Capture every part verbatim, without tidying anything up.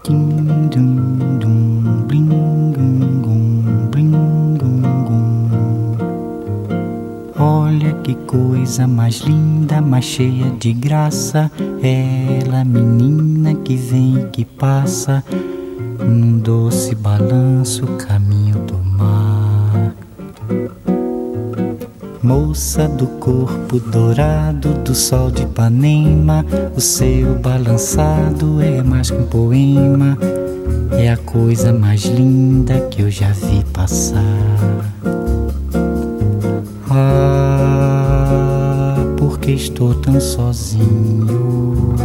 Ding dum dum, bling gum gum, bling gum gum. Olha que coisa mais linda, mais cheia de graça. Ela, menina que vem e que passa num doce balanço, caminho do mar. Moça do corpo dourado do sol de Ipanema, o seu balançado é mais que um poema. É a coisa mais linda que eu já vi passar. Ah, porque estou tão sozinho.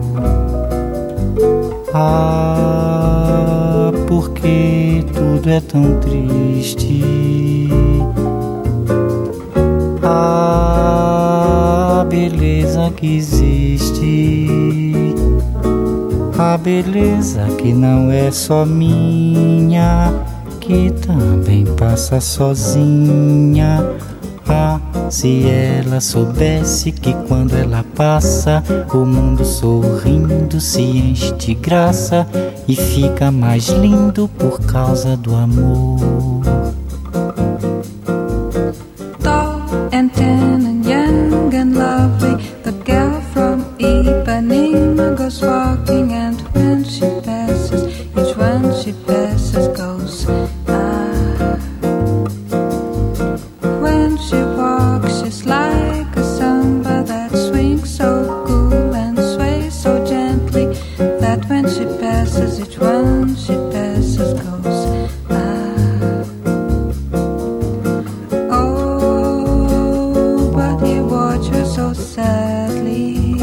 Ah, porque tudo é tão triste. A beleza que existe, a beleza que não é só minha, que também passa sozinha. Ah, se ela soubesse que quando ela passa, o mundo sorrindo se enche de graça e fica mais lindo por causa do amor. And tan and young and lovely, the girl from Ipanema goes walking, and when she passes, each one she passes goes ah. When she walks, she's like a samba that swings so cool and sways so gently, that when she passes, each one she passes goes ah. So sadly,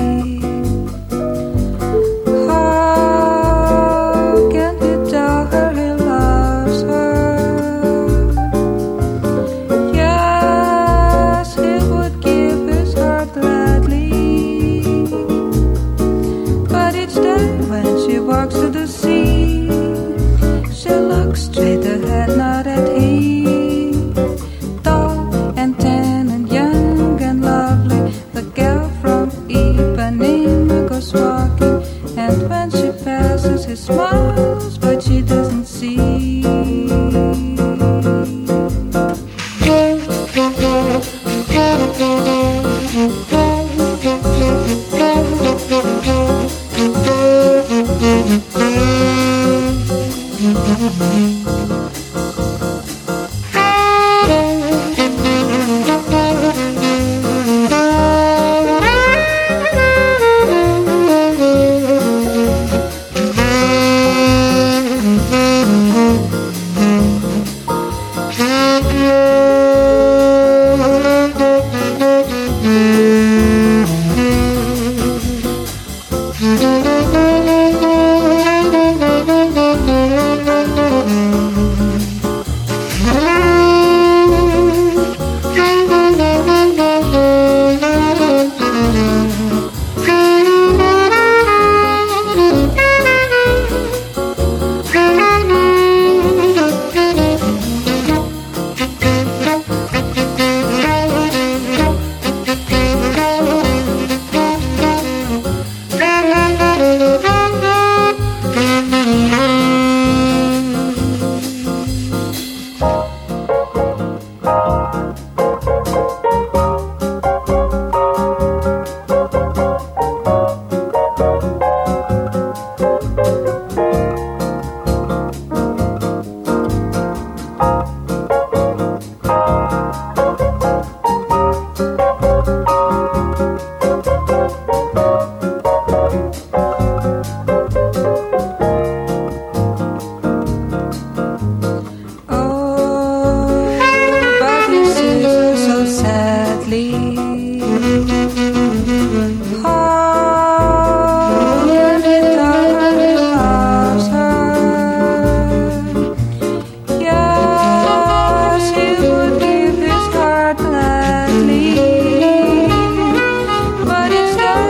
how can he tell her he loves her? Yes, he would give his heart gladly, but each day when she walks to the sea, she looks straight ahead, not at him. Tall and tan and young and lovely, the girl from Ipanema goes walking, and when she passes, he smiles, but she doesn't see.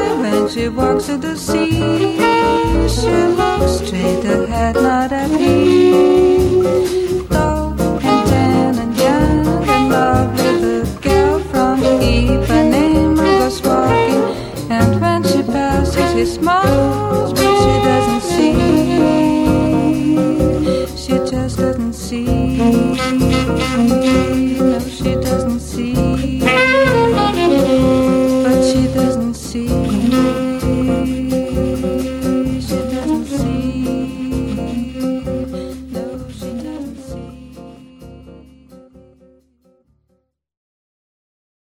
She walks to the sea, she looks straight ahead, not at me.